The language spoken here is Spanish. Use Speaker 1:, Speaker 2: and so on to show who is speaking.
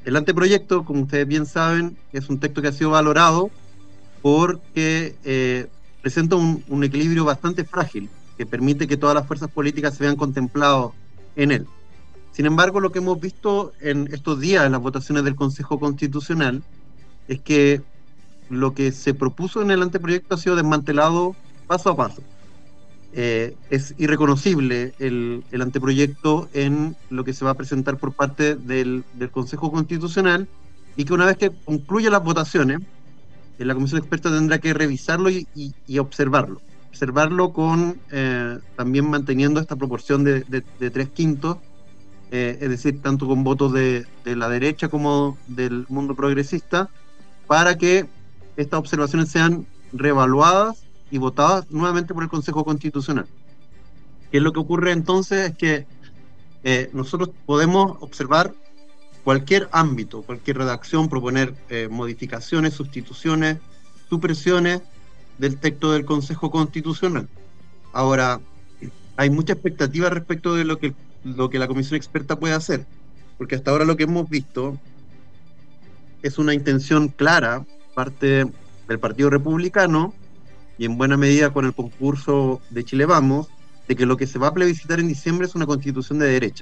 Speaker 1: El anteproyecto, como ustedes bien saben, es un texto que ha sido valorado porque presenta un equilibrio bastante frágil, que permite que todas las fuerzas políticas se vean contemplados en él. Sin embargo, lo que hemos visto en estos días en las votaciones del Consejo Constitucional es que lo que se propuso en el anteproyecto ha sido desmantelado paso a paso. Es irreconocible el anteproyecto en lo que se va a presentar por parte del Consejo Constitucional, y que una vez que concluya las votaciones, la comisión experta tendrá que revisarlo y observarlo. Observarlo con también manteniendo esta proporción de 3/5, es decir, tanto con votos de la derecha como del mundo progresista, para que estas observaciones sean reevaluadas y votadas nuevamente por el Consejo Constitucional. ¿Qué es lo que ocurre entonces? Es que nosotros podemos observar cualquier ámbito, cualquier redacción, proponer modificaciones, sustituciones, supresiones del texto del Consejo Constitucional. Ahora, hay mucha expectativa respecto de lo que la comisión experta puede hacer, porque hasta ahora lo que hemos visto es una intención clara, parte del Partido Republicano, y en buena medida con el concurso de Chile Vamos, de que lo que se va a plebiscitar en diciembre es una constitución de derecha.